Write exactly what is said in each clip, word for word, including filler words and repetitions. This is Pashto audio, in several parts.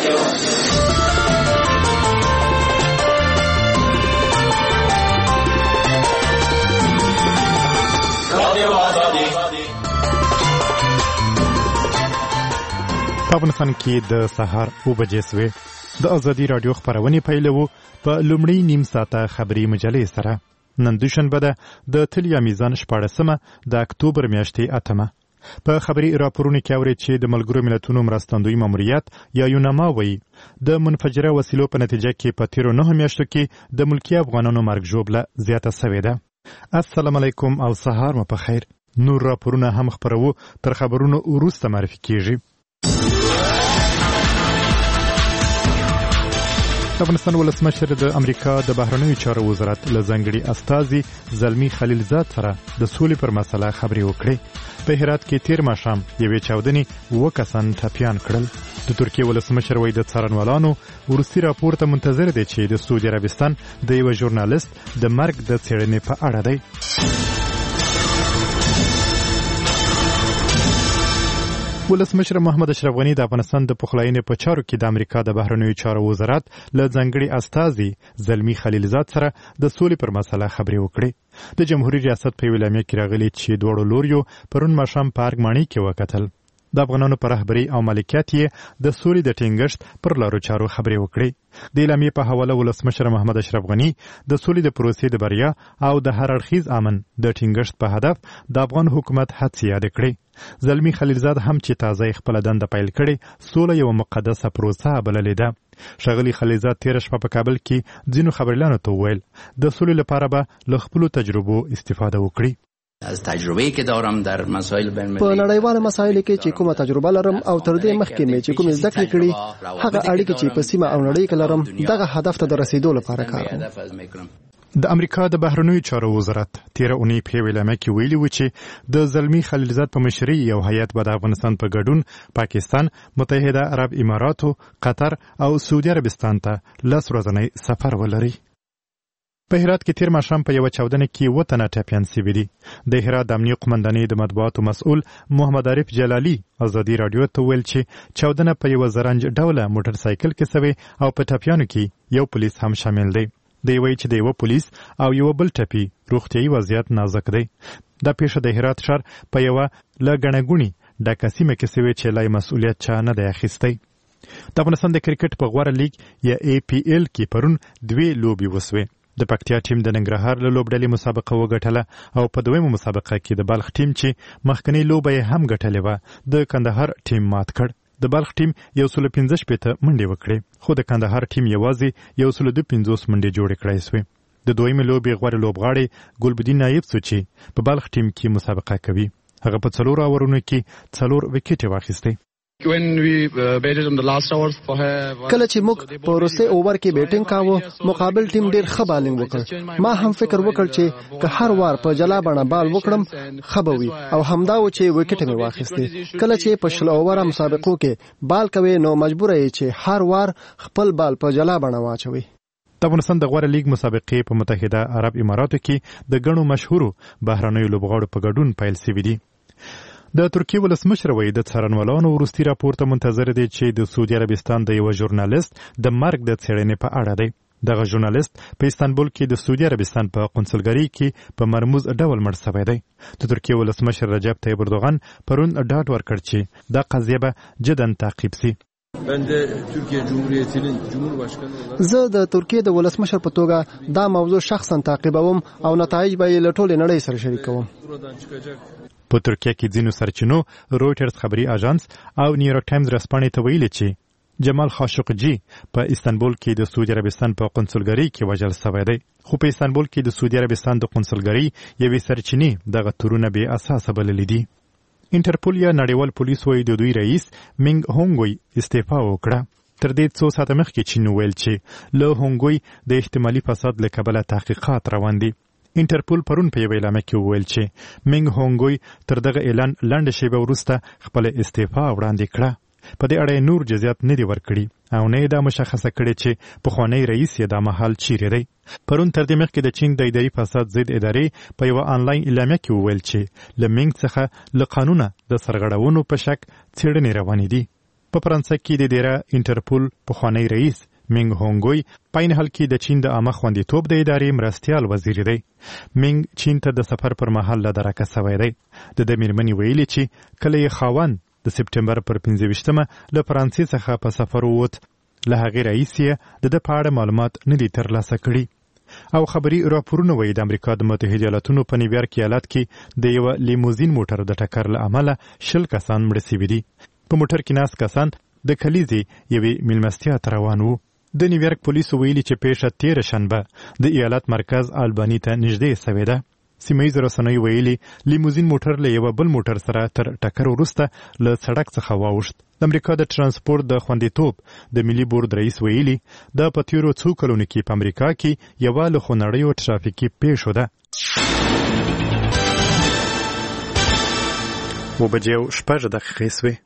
افغانستان کې د سهار اوه بجې سوې د ازادي راډیو خبرونه پیلوو په لومړی نیم ساعته خبري مجلې سره نن دوشنبه ده د تلیا میزان شپاړسمه د اکتوبر میاشتې اتمه په خبري راپورونه کې اوري چې د ملګرو ملتونو مرستندوی ماموریت یا یوناما وایي د منفجره وسیلو په نتیجه کې په تیرو نهه میاشتو کې د ملکی افغانانو مرګ ژوبله زیاته شوې ده. السلام علیکم او سهار مو په خیر. نور راپورونه هم خبرو تر خبرونو وروسته معرفي کیږي. افغانستان ولسمشر د امریکا د بهرنیو چارو وزارت له ځانګړي استازي زلمی خلیلزاد سره د سولې پر مسله خبرې وکړې. په هرات کې تیر ماښام یوې چاودنې اووه کسان ټپیان کړل. د ترکیې ولسمشر وایي د څارنوالانو وروستي راپور ته منتظر دی چې د سعودي عربستان د یوه ژورنالیست د مرګ د څېړنې په اړه دی. ولسمشر محمد اشرف غنی د افغانستان د پخلاینې په چارو کې د امریکا د بهرنیو چارو وزارت له ځانګړي استازي زلمی خلیلزاد سره د سولې پر مسله خبرې وکړې. د جمهوریت ریاست په ویلامه کې راغلي چې دواړو لوریو پرون ماښام په ارګماني کې وکتل. د افغانانو پر رهبري او مالکیت یې د سولې د ټینګښت پر لارو چارو خبرې وکړې. د اعلامیې په حواله ولسمشر محمد اشرف غنی د سولې د پروسې د بریا او د هر اړخیز امن د ټینګښت په هدف د افغان حکومت هڅې یاد کړې. زلمی خلیلزاد هم چې تازه خپل دنده پیل کړي سوله یو مقدسه پروسه بللې ده. ښاغلي خلیلزاد تیر شپه په کابل کې ځینو خبريالانو ته وویل د سولې لپاره به له خپلو تجربو استفاده وکړي. از تجربه‌ای که دارم در مسائل بین په نړیوال مسایلو کې چې کومه تجربه لرم او تر دې مخکې مې چې کومې زده کړې کړې هغه اړیکې چې په سیمه او نړۍ کې لرم دغه هدف ته د رسیدو لپاره کاروم. د امریکا د بهرنیو چارو وزارت تیر اونۍ په ویلامه کې ویلي و چې د زلمی خلیلزاد په مشرۍ یو هیئت به د افغانستان په ګډون پاکستان، متحده عرب اماراتو، قطر او سعودي عربستان ته لس ورځنی سفر ولري. په هرات کې تیر ماښام په یوه چاودنه کې اووه تنه ټپیان سوي دي. د هرات د امنیې قومندانۍ د مطبوعاتو مسؤل محمد عارف جلالي ازادي راډیو ته ویل چې چاودنه په یوه زرنج ډوله موټر سایکل کې سوې او په ټپیانو کې یو پولیس هم شامل دی. دی وایي چې د یوه پولیس او یوه بل ټپي روغتیایي وضعیت نازک دی. دا پیښه د هرات ښار په یوه له ګڼه ګوڼې ډکه سیمه کې سوې چې لا مسؤلیت چا نه دی اخیستی. د افغانستان د کرکټ په غوره لیګ یا ای پی ایل کې پرون دوې لوبې وسوې. د پکتیا ټیم د ننګرهار له لوبډلې مسابقه وګټله او په دویمه مسابقه کې د بلخ ټیم چې مخکنی لوبه یې هم ګټلې وه د کندهار ټیم مات کړ. د بلخ ټیم یو سل پنځه شپېته منډې وکړې خو د کندهار ټیم یوازې یو سل دوه پنځوس منډې جوړې کړای سوې. د دویمې لوبې غوره لوبغاړی ګلبدین نایب سو چې په بلخ ټیم کې مسابقه کوي هغه په څلورو اورونو کې څلور وکټې واخیستې. کله چې موږ په وروستي اوور کې بیټینګ کاوه مقابل ټیم ډیر ښه بالینګ وکړ. ما هم فکر وکړ چې که هر وار په جلا بڼه بال وکړم ښه به وي او همدا و چې وکټ مې واخیستې. کله چې په شل اووره مسابقو کې بال کوي نو مجبور یې چې هر وار خپل بال په جلا بڼه واچوي. د افغانستان د غوره لیګ مسابقې په متحده عرب اماراتو کې د ګڼو مشهورو بهرنیو لوبغاړو په ګډون پیل شوي دي. د ترکیې ولسمشر وایي د څارنوالانو وروستي راپور ته منتظر دی چې د سعودي عربستان د یوه ژورنالیست د مرګ د څېړنې په اړه دی. دغه ژورنالیست په استانبول کې د سعودي عربستان په قونسلګرۍ کې په مرموز ډول مړ شوی دی. د ترکیې ولسمشر رجب طیب اردوغان پرون ډاډ ورکړ چې دا قضیه به جداً تعقیب سي. زه د ترکیې د ولسمشر په توګه دا موضوع شخصا تعقیبوم او نتایج به یې له ټولې نړۍ سره شریکوم. په ترکیه کې ځینو سرچینو رویټرز خبري اژانس او نیویارک ټایمز رسپانې ته ویلي چې جمال خاشقجي په استانبول کې د سعودي عربستان په قونسلګرۍ کې وژل شوی دی. خو په استانبول کې د سعودي عربستان د قونسلګرۍ یوې سرچینې دغه تورونه بې اساسه بللي دي. انټرپول یا نړیوال پولیس وایي د دوی رئیس مینګ هونګوی استعفا وکړه. تر دې څو ساعته مخکې چین وویل چې له هونګوی د احتمالي فساد له کبله تحقیقات روان دي. انټرپول پرون په یوه اعلامیه کې وویل چې مینګ هونګوی تر دغه اعلان لنډه شیبه وروسته خپله استعفا وړاندې کړه. په دې اړه یې نور جزیات نه دي ورکړي او نه یې دا مشخصه کړې چې پخوانی رئیس یې دا مهال چیرې دی. پرون تر دې مخکې د چین د اداري فساد ضد ادارې په یوه آنلاین اعلامیه کې وویل چې له مینګ څخه له قانونه د سرغړونو په شک څېړنې روانې دي. په فرانسه کې د دیره انټرپول پخوانی رئیس مینګ هونګوی په عین حال کې د چین د عامه خوندیتوب د ادارې مرستیال وزیر دی. مینګ چین ته د سفر پر مهال له درکه سوی دی. د ده مېرمنې ویلي چې کله یې خاوند د سپټمبر پر پنځه ویشتمه له فرانسې څخه په سفر ووت، له هغې راهیسې یې د ده په اړه معلومات نه دي ترلاسه کړي. او خبري راپورونه وایي د امریکا د متحده ایالاتونو په نیویارک ایالت کې د یوه لیموزین موټر د ټکر له امله شل کسان مړه سوي دي. په موټر کې ناست کسان د کلیزې یوې میلمستیا ته روان وو. د نیویارک پولیسو ویلي چې پیښه تېره شنبه د ایالت مرکز آلباني ته نږدې سوې ده. سیمهییزو رسنیو ویلي لیموزین موټر له یوه بل موټر سره تر ټکر وروسته له سړک څخه واوښت. د امریکا د ترانسپورت د خوندیتوب د ملي بورډ رئیس ویلي دا په تېرو څو کلونو کې په امریکا کې یوه له خونړیو ټرافیکي پیښو ده. اوه بجې او شپږ دقیقې سوې.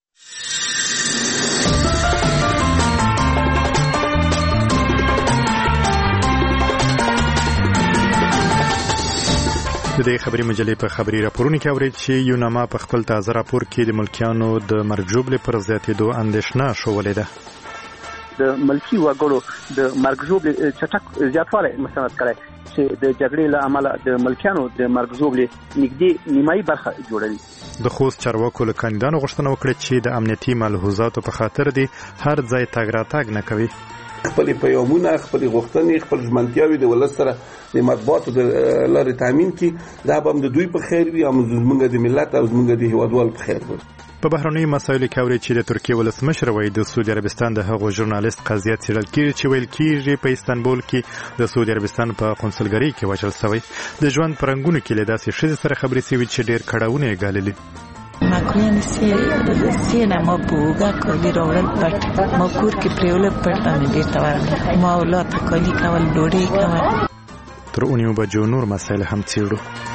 د دې خبري مجلې په خبري راپورونو کې اورید چې یوناما په خپل تازه راپور کې د ملکیانو د مرګ ژوبلې پر زیاتېدو اندېښنه ښودلې ده. د ملکي وګړو د مرګ ژوبلې چټک زیاتوالی مستند کړی چې د جګړې له امله د ملکیانو د مرګ ژوبلې نږدې نیمایي برخه جوړوي. د خوست چارواکو له کاندیدانو غوښتنه وکړه چې د امنیتي ملحوظاتو په خاطر دې هر ځای تګ راتګ نه کوي. خپل پیغامونه، خپل غوښتنې، خپل ژمنتیاوې د ولس سره د مطبوعاتو د لارې تامین کړي. دا به هم د دوی په خیر وي، هم زموږ د ملت او زموږ د هیوادوالو په خیر وي. په بهرنیو مسایلو کې اورید چې د ترکیې ولسمشر وایي د سعودي عربستان د هغو ژورنالیست قضیه څېړل کېږي چې ویل کېږي په استانبول کې د سعودي عربستان په قونسلګرۍ کې وژل سوی. د ژوند په رنګونو کې له داسې ښځې سره خبرې سوي چې ډېر کړاوونه یې ګاللي. ماکوین سی سینا ما بوگا کالی راولل پټ ما کور کې پریول پټ باندې ډیر تور ما اولاد کالی کول ډوډۍ کول. تر اونیو بجو نور مسایل هم څېړو.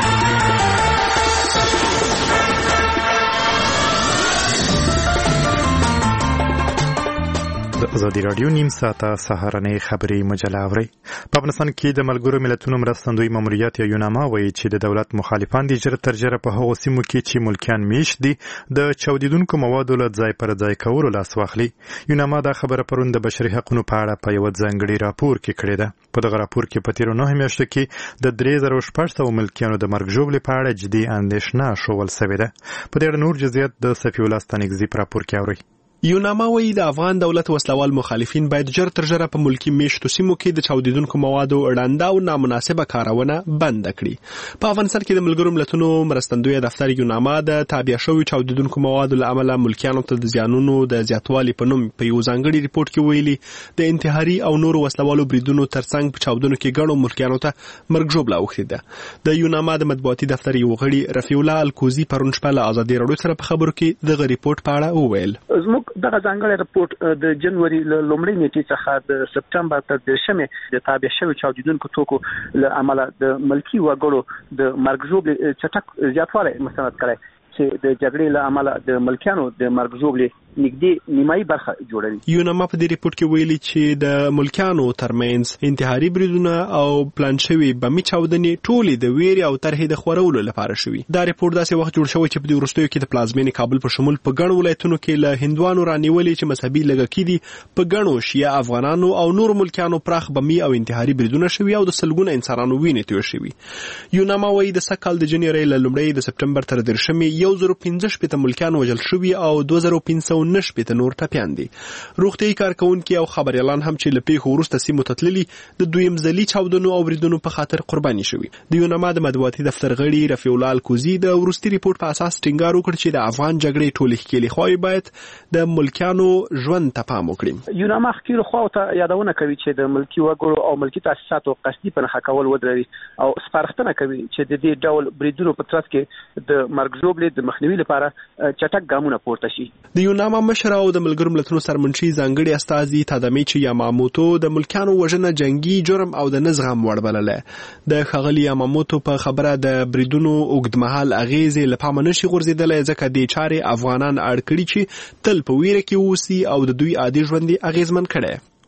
ازادي راډیو نیم ساعته سهارنۍ خبري مجله اورئ. په افغانستان کې د ملګرو ملتونو مرستندوی ماموریت یا یوناما وایي چې د دولت مخالفان دي ژر تر ژره په هغو سیمو کې چې ملکیان میشت دي د چاودیدونکو موادو له ځای پر ځای کولو لاس واخلي. یوناما دا خبره پرون د بشري حقونو په اړه په یوه ځانګړي راپور کې کړې ده. په دغه راپور کې په تېرو نهو میاشتو کې د درې زره شپږ سوه ملکیانو د مرګ ژوبلې په اړه جدي اندېښنه ښوول سوې ده. په دې اړه نور جزئیات د صفي الله ستانکزي په راپور کې اورئ. یوناما وایي د افغان دولت وسلوال مخالفین باید ژر تر ژره په ملکی میشتو سیمو کې د چاودیدونکو موادو ړنده او نامناسبه کارونه بند کړي. په افغانستان کې د ملګرو ملتونو مرستندوی دفتر یوناما د تابع شویو چاودیدونکو موادو له امله ملکیانو ته د زیانونو د زیاتوالي په نوم په یو ځانګړي ریپورت کې ویلي د انتحاري او نورو وسلوالو بریدونو ترڅنګ په چاودنو کې ګڼو ملکیانو ته مرګ ژوبله اوښتې ده. د یوناما د مطبوعاتي دفتر یو غړي رفیع الله الکوزي پرون شپه له ازادي راډیو سره په خبرو کې دغه ریپورت په اړه وویل. دغه ځانګړی رپورټ د جنوري له لومړۍ نیټې څخه د سپټمبر تر دېرشمې د تابع شویو چاودیدونکو توکو له امله د ملکي وګړو د مرګ ژوبلې چټک زیاتوالی مستند کړی چې د جګړې له امله د ملکیانو د مرګ ژوبلې نږدې نیمایي برخه جوړوي. یوناما په دې ریپورت کې ویلي چې د ملکیانو ترمنځ انتحاري بریدونه او پلان شوي بمي چاودنې ټولې د ویرې او طرحې د خورولو لپاره شوي. دا ریپورت داسې وخت جوړ شوی چې په دې وروستیو کې د پلازمینې کابل په شمول په ګڼو ولایتونو کې له هندوانو رانیولې چې مذهبي لږکي دي په ګڼو شیعه افغانانو او نور ملکیانو پراخ بمي او انتحاري بریدونه شوي او د سلګونه انسانانو وینې توی شوي. یوناما وایي د سږ کال د جنوري له لومړۍ د سپټمبر تر دېرشمې یو زر پنځه شپېته ملکیان وژل شوي او دوه زره پنځه سوه نهه شپېته نور ټپیان دي. روغتیايي کارکونکي او خبريالان هم چې له پیښو وروسته سیمو ته تللي د دویم ځلي چاودنو او بریدونو په خاطر قرباني شوي. د یوناما د مطبوعاتي دفتر غړي رفیع الله الکوزي د وروستي ریپورت په اساس ټینګار وکړ چې د افغان جګړې ټولې ښکېلې خواوې باید د ملکیانو ژوند ته پام وکړي. یوناما ښکېلو خواو ته یادونه کوي چې د ملکي وګړو او ملکي تاسیساتو قصدي په نښه کول ودروي او سپارښتنه کوي چې د دې ډول بریدونو په ترڅ کې د مرګ ژوبلې د مخنیوي لپاره چټک ګامونه پورته شي. د یوناما مشر او د ملګرو ملتونو سرمنشي ځانګړي استازي تادامیچي یاماموتو د ملکیانو وژنه جنگي جرم او د نزغم وړ بلله. د ښاغلي یاماموتو په خبره د بریدونو اوږدمهال اغیزې له پامه نشي غورځېدلی ځکه دې چارې افغانان اړ کړي چې تل په ویره کې اوسي او د دوی عادي ژوند یې اغیزمن کړی.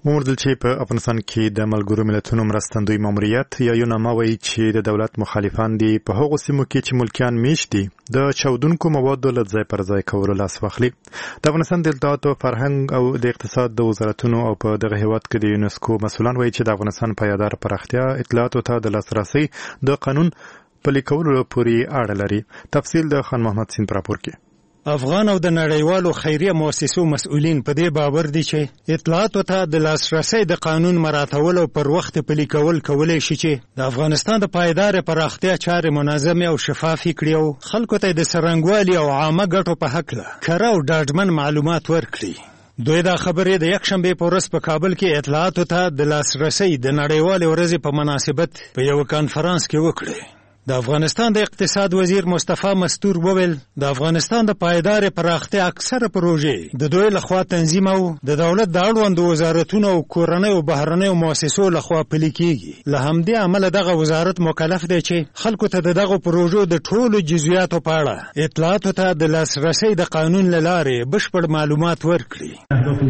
وموردل چې په افغانستان کې د ملګرو ملتونو مرستندوی ماموریت یا یوناما وایي چې د دولت مخالفان دي په هغو سیمو کې چې ملکیان میشت دي د چاودونکو موادو له ځای پر ځای کولو لاس واخلي. د افغانستان د اطلاعاتو فرهنګ او د اقتصاد د وزارتونو او په دغه هیواد کې د یونسکو مسؤلان وایي چې د افغانستان پایدار پراختیا اطلاعاتو ته د لاسرسي د قانون پلي کولو پورې اړه لري. تفصیل د خان محمد سین پر راپور کې. افغان او د نړیوالو خیریه مؤسسو مسؤلین په دې باور دي چې اطلاعاتو ته د لاسرسي د قانون مراعاتول او پر وخت پلي کول کولای شي چې د افغانستان د پایدار پراختیا چارې منظمه او شفافي کړي او خلکو ته د سرنګوالي او عامه ګټو په حق له کره او ډاډمن معلومات ورکړي. دوی دا خبرې د یکشنبه په ورځ په کابل کې اطلاعاتو ته د لاسرسي د نړیوالې ورځې په مناسبت په یو کانفرنس کې وکړي. د افغانستان د اقتصاد وزیر مصطفی مستور وویل د افغانستان د پایدار پراختیا اکثره پروژې د دوی لخوا تنظیم او د دولت د اړوند وزارتونو او کورنۍ او بهرنۍ مؤسسو لخوا پلي کیږي. له همدې امله دغه وزارت مکلف دی چې خلکو ته دغه پروژو د ټولو جزئیاتو په اړه اطلاعاتو ته د لاسرسي د قانون له لارې بشپړ معلومات ورکړي.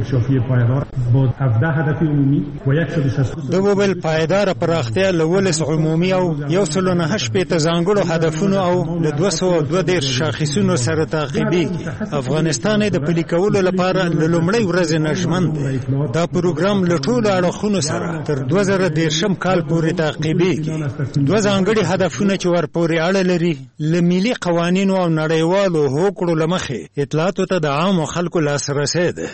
د وویل پایدار پراختیا له ولس عمومي او یو سل نه شپږ ته ځانګړو هدفونو او له دوه سوه دوه دېرش شاخصونو سره تعقیبېږي. افغانستان د پلي کولو لپاره له لومړۍ ورځې نه ژمن دی. دا پروګرام له ټولو اړخونو سره تر دوه زره دېرشم کال پورې تعقیبېږي. دوه ځانګړي هدفونه چې ورپورې اړه لري له ملي قوانینو او نړیوالو حقوقو له مخې اطلاعاتو ته د عامو خلکو لاسرسی دی.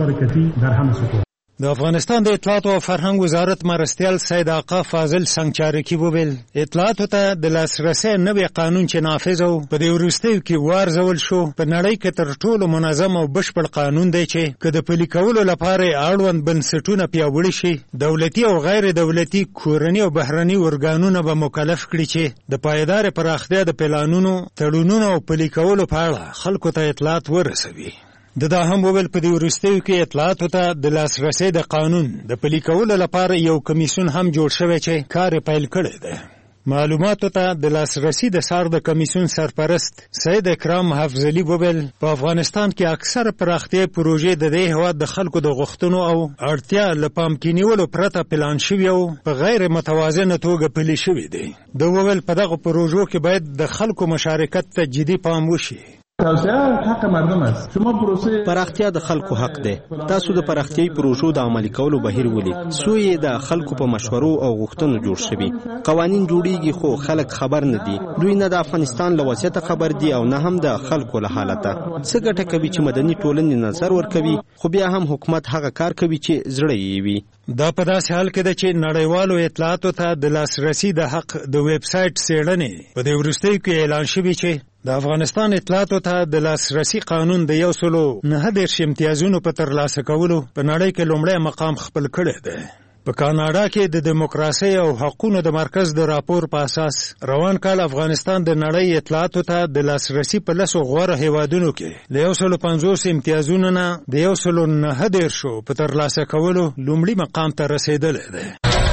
د افغانستان د اطلاعاتو او فرهنګ وزارت مرستیال سید آقا فاضل سنگچارکی وویل اطلاعاتو ته د لاسرسي نوی قانون چې نافذ او په دې وروستیو کې وارزول شو په نړۍ کې تر ټولو منظم او بشپړ قانون دی چې که د پلي کولو لپاره اړوند بنسټونه پیاوړي شي دولتي او غیر دولتي کورني او بهرني ارګانونه به مکلف کړي چې د پایدار پراختیا د پلانونو تړونونو او پلي کولو په اړه خلکو ته اطلاعات ورسوي. د دا هم وویل په دې وروستیو کې اطلاعاتو ته د لاسرسي د قانون د پلي کولو لپاره یو کمیسیون هم جوړ شوی چې کار یې پیل کړی دی. معلوماتو ته د لاسرسي د څار د کمیسیون سرپرست سید اکرام حفظلي وویل په افغانستان کې اکثره پراختیا پروژې د دې هېواد د خلکو د غوښتنو او اړتیا له پام کې نیولو پرته پلان شوي او په غیر متوازنه توګه پلي شوي دي. د وویل په دغه پروژو کې باید د خلکو مشارکت ته جدي پام وشي. حق مردم است. شما پروسه پراختیا د خلکو حق دی. تاسو د پراختیاي پروژو د عملي کولو بهیر ولي سوی د خلکو په مشورو او غوښتنو جوړ شوی. قوانین جوړیږي خو خلک خبر نه دي. دوی نه د افغانستان له وضعیت خبر دي او نه هم د خلکو له حالته. څه ګټه کوي چې مدني ټولنې نظر ورکوي خو بیا هم حکومت هغه کار کوي چې زړه یې وي. دا په داسې حال کې ده چې نړیوالو اطلاعاتو ته د لاسرسي د حق د ویب سایټ څېړنې په دې وروستیو کې اعلان شوي چې د افغانستان اطلاعاتو ته د لاسرسي قانون د یو سلو نهه دېرش امتیازونو په ترلاسه کولو په نړۍ کې لومړی مقام خپل کړی دی. په کاناډا کې د دیموکراسۍ او حقونو د مرکز د راپور په اساس روان کال افغانستان د نړۍ اطلاعاتو ته د لاسرسي په لسو غوره هیوادونو کې له یو سلو پنځوس امتیازونو نه د یو سلو نهه دېرشو په ترلاسه کولو لومړي مقام ته رسېدلی دی.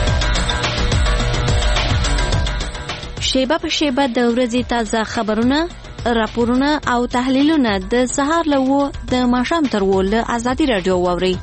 شیبه په شیبه د ورځې تازه خبرونه راپورونه او تحلیلونه د سهار له وو د ماښام تر وو له ازادي راډیو واورئ.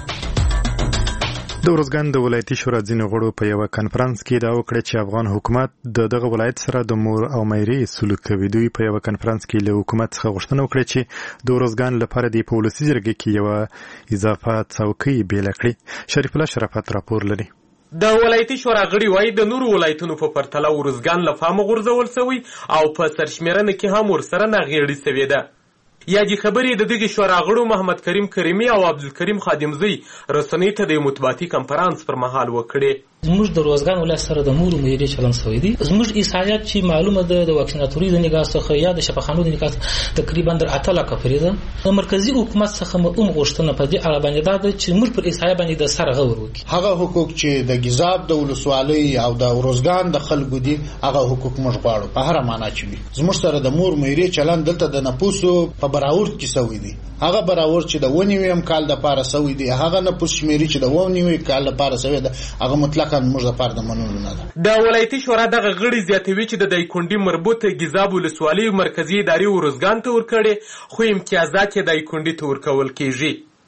د ارزګان د ولایتي شورا ځینو غړو په یوه کنفرانس کې دا وکړه چې افغان حکومت د دغه ولایت سره د مور او میرې سلوک کوي. دوی په یوه کنفرانس کې له حکومت څخه غوښتنه وکړه چې د ارزګان لپاره د په ولسي جرګې کې یوه اضافه څوکۍ بیله کړي. شریف الله شرافت راپور لري. د ولایتي شورا غړي وایي د نورو ولایتونو په پرتله ارزګان له پامه غورځول سوی او په سرشمېرنه کې هم ورسره ناغېړي سوې ده. یادې خبرې د دغې شورا غړو محمد کریم کریمي او عبدالکریم خادمزی رسنیو ته د یو مطبوعاتي کنفرانس پر مهال وکړې. زموږ د روزګان ولایت سره د مور میرې چلن شوی دی. زموږ عیسایت چې معلومه ده د واکسیناتوري د نگاه څخه یا د شفاخانو د نگاه تقریبا در اته لکه فریضه د مرکزی حکومت څخه مو غوښتنه په دې اړه باندې ده چې موږ پر عیسایت باندې د سره غور وکړي. هغه حقوق چې د گزاب د ولسوالۍ او د روزګان د خلکو دي هغه حقوق موږ غواړو په هر معنا چې وي. زموږ سره د مور میرې چلن دلته د نپوسو په براورت کې سوی دی. هغه براورت چې د ونیویم کال د پاره سوی دی هغه نپوس شمیري چې د ونیوي کال د پاره سوی دی هغه مطلقاً موږ د پاره د ولایتي شورا دغه غړي زیاتوي چې د دایکنډي مربوط گزاب ولسوالۍ مرکزی ادارې ورزګان ته ورکړي خو امتیازات یې دایکنډي ته ورکول کیږي.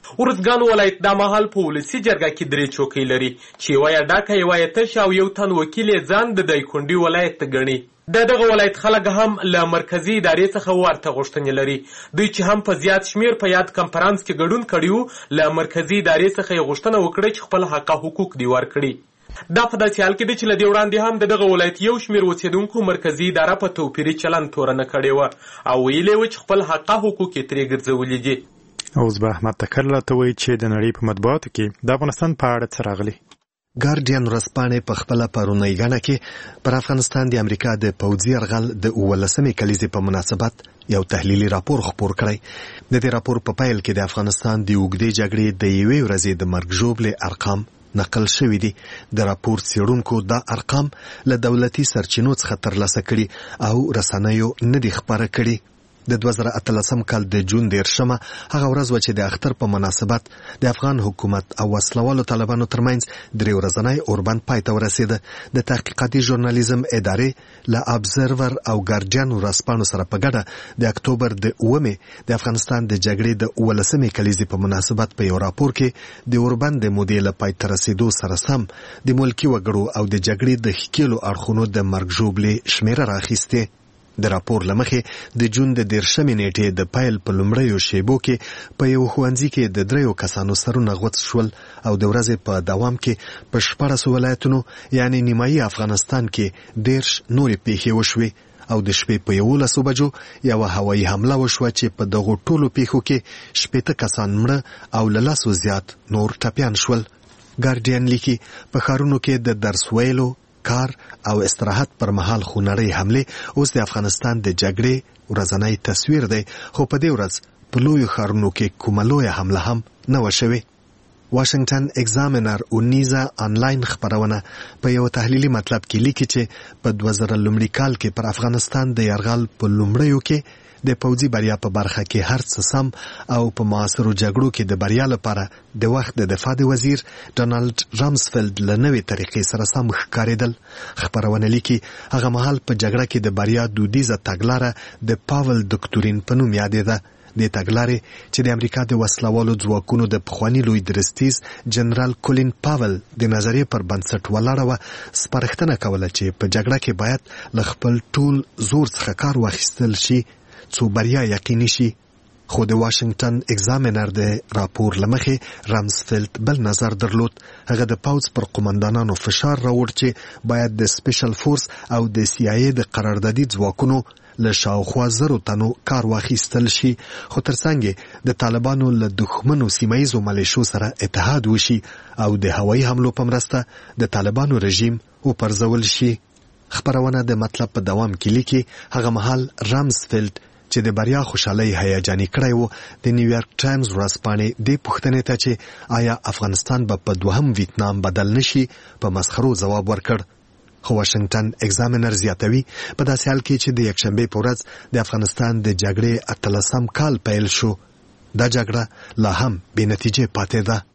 ارزګان ولایت دا مهال په ولسي جرګه کې درې چوکۍ لري چې یوه یې ډکه یوه یې تشه او یو تن وکیل یې ځان د دایکنډي ولایت ګڼي. د دغه ولایت خلک هم له مرکزي ادارې څخه ورته غوښتنې لري. دوی چې هم په زیات شمیر په یاد کنفرانس کې ګډون کړي وو له مرکزي ادارې څخه یې غوښتنه وکړه چې خپل حقه حقوق دې ورکړي. دا په داسې حال کې دی چې له دې وړاندې هم د دغه ولایت یو شمېر اوسېدونکو مرکزي اداره په توپیري چلند تورنه کړې وه او ویلې وه چې خپل حقه حقوق یې ترې ګرځولي دي. اوس به احمد تکر راته وایي چې د نړۍ په مطبوعاتو کې د افغانستان په اړه څه راغلي. ګارډین ورځپاڼې په خپله پرونۍ ګڼه کې پر افغانستان د امریکا د پوځي یرغل د اوولسمې کلیزې په مناسبت یو تحلیلي راپور خپور کړی. د دې راپور په پیل کې د افغانستان د اوږدې جګړې د یوې ورځې د مرګ ژوبلې ارقام نقل شوي دي. د راپور څېړونکو دا ارقام له دولتي سرچینو څخه ترلاسه کړي او رسنیو نه دي خپاره کړي. د دوه زره اتلسم کال د جون دېرشمه هغه ورځ وه چې د اختر په مناسبت د افغان حکومت او وسلوالو طالبانو ترمنځ درې ورځنی اوربند پای ته ورسېده. د تحقیقاتي ژورنالیزم ادارې له ابزرور او ګارډین ورځپاڼو سره په ګډه د اکتوبر د اوومې د افغانستان د جګړې د اوولسمې کلیزې په مناسبت په یو راپور کې د اوربند د مودې له پای ته رسېدو سره سم د ملکي وګړو او د جګړې د ښکېلو اړخونو د مرګ ژوبلې شمېره راخیستې. د راپور له مخې د جون د دېرشمې نیټې د پیل په لومړیو شیبو کې په یو ښوونځي کې د دریو کسانو سرونه غوڅ شول او د ورځې په دوام کې په شپاړسو ولایتونو یعنې نیمایي افغانستان کې دېرش نورې پیښې وشوې او د شپې په یولسو بجو یوه هوایي حمله وشوه چې په دغو ټولو پیښو کې شپېته کسان مړه او له لسو زیات نور ټپیان شول. ګارډین لیکي په ښارونو کې د درس ویلو کار او استراحت پر مهال خونړۍ حملې اوس د افغانستان د جګړې ورځنی تصویر دی، خو په دې ورځ په لویو ښارونو کې کومه لویه حمله هم نه وه شوې. واشنګټن اگزامینر اونیزا آنلاین خپرونه په یو تحلیلي مطلب کې لیکي چې په دوه زره لومړي کال کې پر افغانستان د یرغل په لومړیو کې د پوځي بریا په برخه کې هر څه سم او په معاصرو جګړو کې د بریا لپاره د وخت د دفاع د وزیر ډانالډ رامسفیلډ له نوې طریقې سره سم ښکارېدل. خپرونه لیکي هغه مهال په جګړه کې د بریا دودیزه تګلاره د پاول دوکتورین په نوم یادېده. د تګلارې چې د امریکا د وسلوالو ځواکونو د پخواني لوی درستیز جنرال کولین پاول د نظریې پر بنسټ ولاړه وه. سپارښتنه کوله چې په جګړه کې باید له خپل ټول زور څخه کار واخیستل شي څو بریا یقیني شي. خو د واشنګټن اگزامینر د راپور له مخې رامسفیلډ بل نظر درلود. هغه د پوځ پر قومندانانو فشار راوړ چې باید د سپیشل فورس او د سی آی ای د قراردادي ځواکونو له شاوخوا زرو تنو کار واخیستل شي، خو ترڅنګ د طالبانو له دښمنو سیمه ییزو ملیشو سره اتحاد وشي او د هوایي حملو په مرسته د طالبانو رژیم وپرځول شي. خپرونه د مطلب په دوام کې لیکي هغه مهال رامسفیلډ چې د بریا خوشحالۍ هیجاني کړی و د نیویارک ټایمز ورځپاڼې دې پوښتنې ته چې آیا افغانستان به په دوهم ویتنام بدل نشي په مسخرو ځواب ورکړ. خو واشنګټن اگزامینر زیاتوي په داسې حال کې چې د یکشنبې په ورځ د افغانستان د جګړې اتلسم کال پیل شو، دا جګړه لا هم بې نتیجې پاتې ده.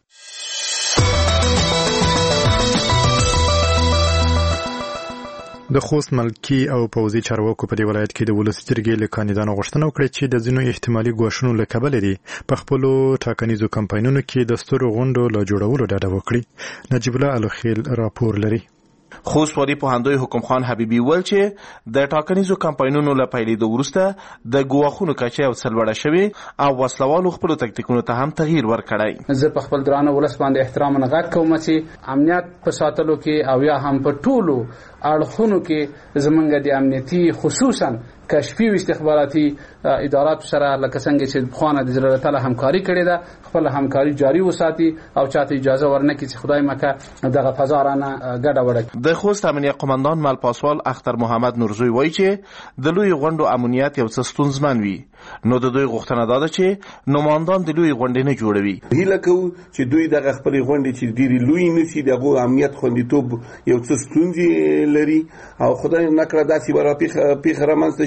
د خوست ملکي او پوځي چارواکو په دې ولایت کې د ولسي جرګې له کاندیدانو غوښتنه وکړه چې د ځینو احتمالي ګواښونو له کبله دي په خپلو ټاکنیزو کمپاینونو کې د سترو غونډو له جوړولو ډډه وکړي. نجیب الله الخیل راپور لري. خوست والي پوهاندوی حکم خان حبیبي ویل چې د ټاکنیزو کمپاینونو له پیلېدو وروسته د ګواښونو کچه یو څه لوړه شوې او وسلوالو خپلو تکتیکونو ته هم تغییر ورکړی. زه په خپل درانه ولس باندې احترام نه غږ کوم چې امنیت په ساتلو کې او یا هم په ټولو اړخونو کې زمونږ د امنیتي خصوصا کشفي او استخباراتي ادارات سره لکه څنګه چې خوانه د ضرورت له همکاري کړې ده خپل همکاري جاري وساتي او چاته اجازه ورنکړي چې خدای مکه دغه فضا رانه ګډه وړي. د خوست امنیت قومندان مل پاسوال اختر محمد نورزوی وایي چې د لوی غونډو امنیت یو څه ستونزمن وي، نو د دوی غوښتنه ده چې نمائندان د لوی غونډې نه جوړوي. هیله کوو چې دوی دغه خپل غونډې چې ډېری لوی نشي دغه امنیت خوندیتوب یو څه ستونزې لري او خدای نکړه داسې ورا پیخ پیخ رامنځته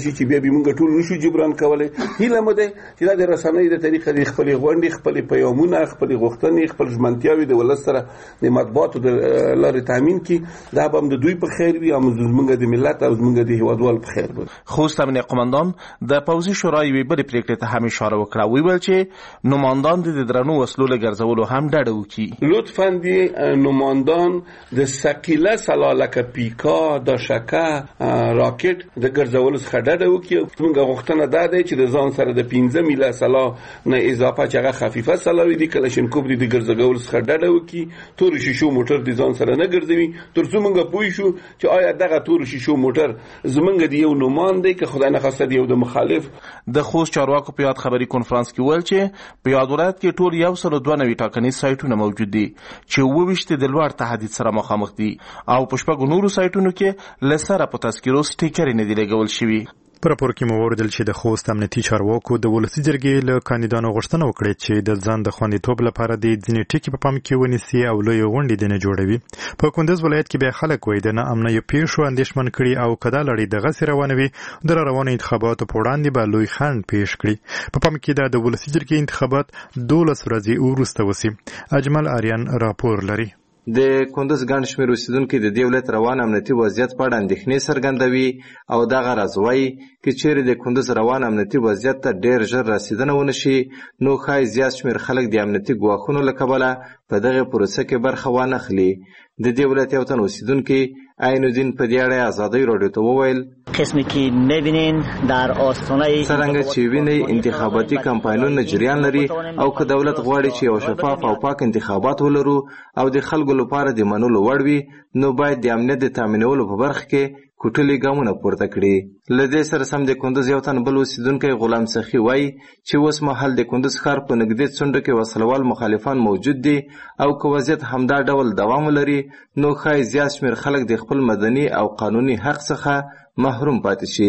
شي چې بیا به موږ ټول نشو جبران کولای. هیله مو ده چې د رسنۍ د طریقې د خپل غونډې خپل پیغامونه خپل غوښتنې خپل ژمنتیاوي د ولس سره د مطبوعاتو د لارې تامین کی دا به د دوی په خیر وي او موږ د ملت او موږ د هیوادوال په خیر وي. خوست امنیه قومندان د پوځي شورای وی بل پریکړې ته هم اشاره وکړه. ویل چې نمایندان د درنو وسلو له ګرځولو هم ډډه وکړي. لطفاً دی نمایندان د ثقيله سلالک پیکا د شکه راکټ د ګرځولو څخه ډډه وکړي. موږ غوښتنه ده چې د ځان سره د پنځه میله سلا نه اضافه چې هغه خفیفه سلاوي دي کلاشینکوف دي د ګرځولو څخه ډډه وکړي. تور شیشو موټر د ځان سره نه ګرځوي ترڅو موږ پوه شو چې آیا دغه تور شیشو موټر زمونږ د یو نومان دی که خدای نخواسته دی یو د مخالف. د خوست چارواکو په یاد خبري کنفرانس کې ویل چې په یاد ولایت کې ټول یو سل دوه نوي ټاکنیز سایټونه موجود دي چې اووه ویشت د لوړ تهدید سره مخامخ دي او په شپږو نورو سایټونو کې له سره په تذکیرو سټیکرې نه دي لګول شوي. په راپور کې مو وردل چې د خوست امنیتي چارواکو د ولسي جرګې له کاندیدانو غوښتنه وکړه چې د ځان د خوندیتوب لپاره د ځینې ټکي په پام کې ونیسي او لوی غونډې دې نه جوړوي. په کندز ولایت کې بیا خلک وایي د ناامنیو پیښو اندېښمن کړي او کدا لړۍ دغسې روانه وي د روانو انتخاباتو په وړاندې به لوی خنډ پیښ کړي. په پام کې دا د ولسي جرګې انتخابات دولس ورځې وروسته وسي. اجمل آریان راپور لري. د کندز ګڼ شمېر اوسیدونکي د دې ولایت روان امنیتي وضعیت په اړه اندېښنې څرګندوي او دغه راز وایي که چیرې د کندز روان امنیتي وضعیت ته ډېر ژر رسیدنه ونه شي نو ښایي زیات شمېر خلک د امنیتي ګواښونو له کبله په دغه پروسه کې برخه وانخلي. د دې ولایت یو تن اوسیدونکي عین الدین په دې اړه ازادۍ راډیو ته وویل قسمی که میبینین در آستانه څرنګه چې وینئ انتخاباتي کمپاینونه جریان لري او که دولت غواړي چې یو شفاف او پاک انتخابات ولرو او د خلکو لپاره د منلو وړ وي نو باید د امنیت د تامینولو په برخه کې کوټلي ګامونه پورته کړي. له دې سره سم د کندز یو تن بل اوسیدونکی غلام سخي وایي چې اوس مهال د کندز ښار په نږدې څنډو کې وسلوال مخالفان موجود دي او که وضعیت همدا ډول دوام ولري نو ښایي زیات شمېر خلک د خپل مدني او قانوني حق څخه محروم پاتې شي.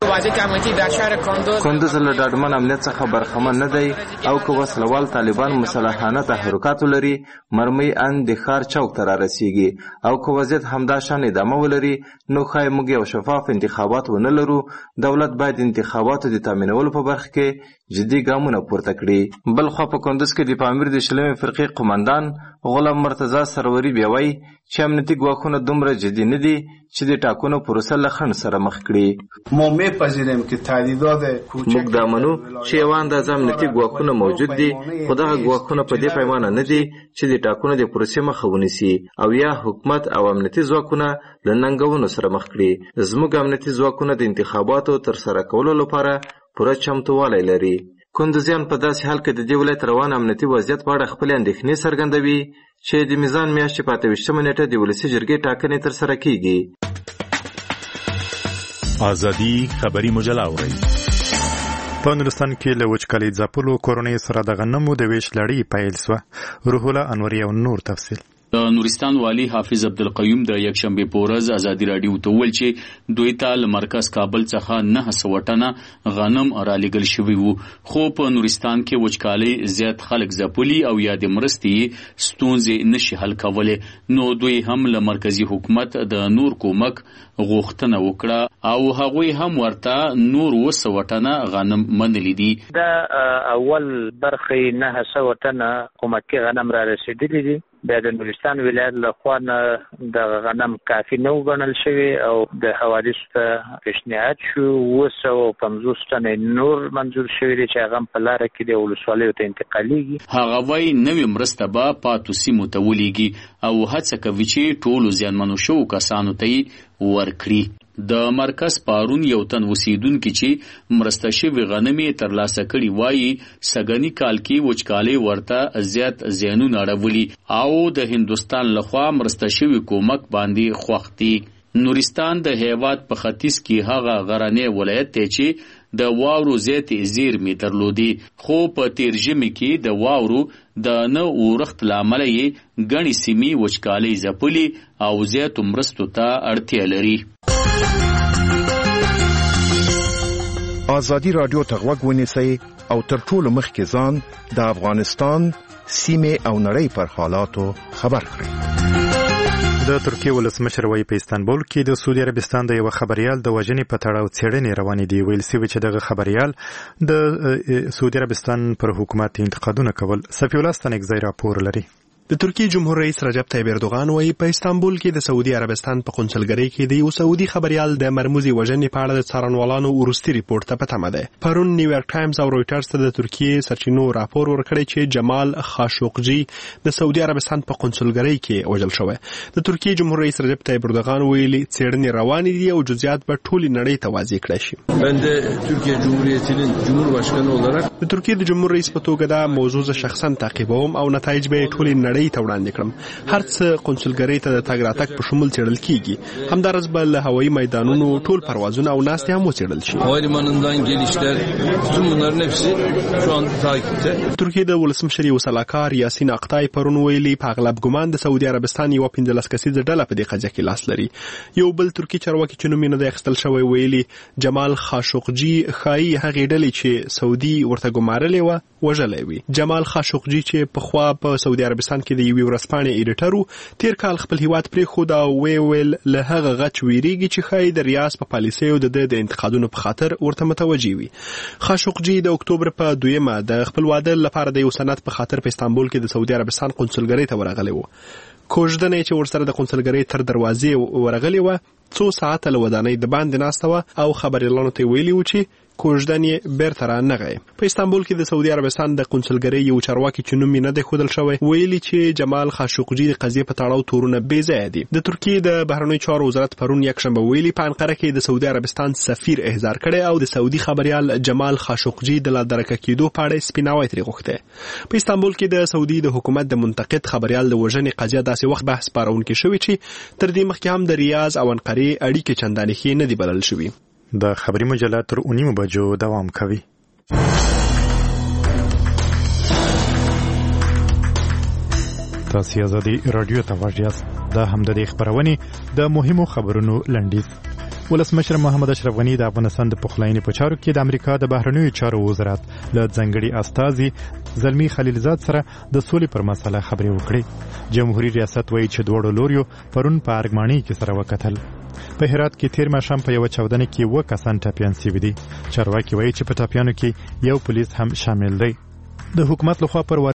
کندز له ډاډمن امنیت څخه برخمن نه دی او که وسلوال طالبان مسلحانه تحرکات ولري مرمۍ ان د ښار چوک ته رارسیږي او که وضعیت همدا شان ادامه ولري نو ښایي موږ یو شفاف انتخابات ونه لرو. دولت باید انتخاباتو د تامینولو په برخه کې جدي ګامونه پورته کړي. بل خوا په کندز کې د پامیر د شلمې فرقې قمندان غلام مرتضی سروري بیا وایي چې امنیتي ګواښونه دومره جدي نه دي چې د ټاکنو پروسه له خنډ سره مخ کړي. ما میپذیریم که تعدیدات کوچک موږ دا منو چې یوه اندازه امنیتي ګواښونه موجود دي خو دغه ګواښونه په دې پیمانه نه دي چې د ټاکنو د پروسې مخه ونیسي او یا حکومت او امنیتي ځواکونه له ننګونو سره مخ کړي. زموږ امنیتي ځواکونه د انتخاباتو ترسره کولو لپاره پوره چمتووالی لري. کندزیان په داسې حال کې د دې ولایت روان امنیتي وضعیت په اړه خپلې اندېښنې څرګندوي چې د میزان میاشتې په اته ویشتمه نیټه د ولسي جرګې ټاکنې ترسره کیږي. ازادي خبري مجله اورئ. په نورستان کې له وچکالۍ ځپلو کورنۍ سره د غنمو د ویش لړۍ پیل سوه. روح الله انوري او نور تفصیل. د نورستان والی حافظ عبدالقیوم د یکشنبه په ورځ ازادي راډیو ته ویل چې دوی ته له مرکز کابل څخه نه سوه ټنه غنم رالیږل شوي وو خو په نورستان کې وچکالۍ زیات خلک ځپلي او یا د مرستې ستونزې نشي حل کولی نو دوی هم له مرکزي حکومت د نور کومک غوښتنه وکړه او هغوی هم ورته نور اووه سوه ټنه غنم منلي دي. د اول برخې نه سوه ټنه کومکي غنم را رسېدلي دي. بیا د نورستان ولایت له خوا نه د غنم کافي نه وګڼل شوي او د حوادثو ته پیشنهاد شو اووه سوه پنځوس ټنې نور منظور شوي دي چې هغه هم په لاره کې د ولسوالیو ته انتقالیږي. هغه وایي نوې مرسته به پاتو سیمو ته ولیږي او هڅه کوي چې ټولو زیانمنو شوو کسانو ته یې ورکړي. د مرکز پارون یو تن اوسیدونکي چې مرسته شوي غنم یې ترلاسه کړي وایي سږني کال کې وچکالۍ ورته زیات زیانونه اړولي او د هندوستان لخوا مرسته شوي کومک باندې خوښ دي. نورستان د هیواد په ختیځ کې هغه غرنی ولایت دی چې د واورو زیاتې زیرمې درلودې خو په تیر ژمي کې د واورو د نه اورښت له امله یې ګڼې سیمې وچکالۍ ځپلي او زیاتو مرستو ته اړتیا لري. ازادي راډیو ته غوږ ونیسئ او تر ټولو مخکې ځان د افغانستان سیمې او نړۍ پر حالاتو خبر کړئ. د ترکیه ولسمشر وایي په استانبول کې د سعودي عربستان د یو خبريال د وژنې په تړاو څېړنې روانې دي. ویل شوي چې دغه خبريال د سعودي عربستان پر حکومت انتقادونه کول. صفي الله ستانکزی راپور لري. د ترکیه جمهور رئیس رجب طیب اردوغان وایي په استانبول کې د سعودي عربستان په قونسلګرۍ کې د یو سعودي خبريال د مرموزي وژنې په اړه د څارنوالانو وروستي ریپورت ته په تمه ده. پرون نیویارک ټایمز او رویټرز ته د ترکیه سرچینو راپور ورکړی چې جمال خاشقجي د سعودي عربستان په قونسلګرۍ کې وژل شوی. د ترکیه جمهور رئیس رجب طیب اردوغان ویلي څېړنې روانې دي او جزئیات به ټولې نړۍ ته واضح کړای شي. من د ترکیه جمهوریتinin جمهورباشkanı olarak د ترکیه د جمهور رئیس په توګه دا موضوع ز شخصا تعقیبوم او نتایج به ټولې نړۍ ته وړاندې کړم. هر څه قونسلګرۍ ته د تګ راتګ په شمول څېړل کیږي. همدارس به له هوایي میدانونو ټول پروازونه او ناستې هم وڅېړل شي. havalimanından gelişler bütün bunların hepsi şu an takipte. ترکیه د ولسمشر یو سلاکار یاسین اقتای پرون ویلي په اغلب ګمان د سعودي عربستان یو پنځلس کسیزه ډله په دې قضیه کې لاس لري. یو بل ترکی چارواکي چې نوم یې نه دی اخیستل شوی ویلي جمال خاشقجي ښایي هغې ډلې چې سعودي ورته ګمارلې وه وژلی وي. جمال خاشقجي چې پخوا په سعودي عربستان کې د یوې ورځپاڼې ایډیټر تیر کال خپل هیواد پرېښود او ویې ویل له هغه غچ ویریږي چې ښایي د ریاض په پالیسیو د ده د انتقادونو په خاطر ورته متوجه وي. خاشقجي د اکتوبر په دویمه د خپل واده لپاره د یو سند په خاطر په استانبول کې د سعودي عربستان قونسلګرۍ ته ورغلی و. کوژدنه چې ورسره د قونسلګرۍ تر دروازې ورغلی وه څو ساعته له ودانۍ د باندې ناسته وه او خبریالانو ته ویلي و چې کوژدن یې بیرته رانغی. په استانبول کې د سعودي عربستان د قونسلګرۍ یو چارواکي چې نوم یې نه دی ښودل شوی ویلي چې جمال خاشقجي د قضیې په تړاو تورونه بې ځایه دي. د ترکیې د بهرنیو چارو وزارت پرون یکشنبه ویلي په انقره کې د سعودي عربستان سفیر احضار کړی او د سعودي خبریال جمال خاشقجي د لا درکه کېدو په اړه سپیناوی ترې غوښتی. په استانبول کې د سعودي د حکومت د منتقد خبریال د وژنې قضیه داسې وخت بحث پارونکې شوې چې تر دې مخکې هم د ریاض او انقرې اړیکې چندانې ښې نه دي بلل شوي. د خبري مجله تر اونیمو بجو دوام کوي. تاسو آزادي رادیو ته واژیاست. دا هم د خبرونې د مهمو خبرونو لنډیز. ولسمشر محمد اشرف غنی د افغانستان د پخلاینې په چارو کې د امریکا د بهرنیو چارو وزارت له ځنګړي استازي زلمی خلیلزاد سره د سولې پر مسله خبرې وکړې. جمهوریت ریاست وایي چې دوړو لوريو پرون په ارګماني کې سره وکتل. په هرات کې تیر ماښام په یو چاودنه کې و کسان ټاپیان شوي دي. چارواکي وایي چې په ټاپیانو کې یو پولیس هم شامل دی. د حکومت لخوا پر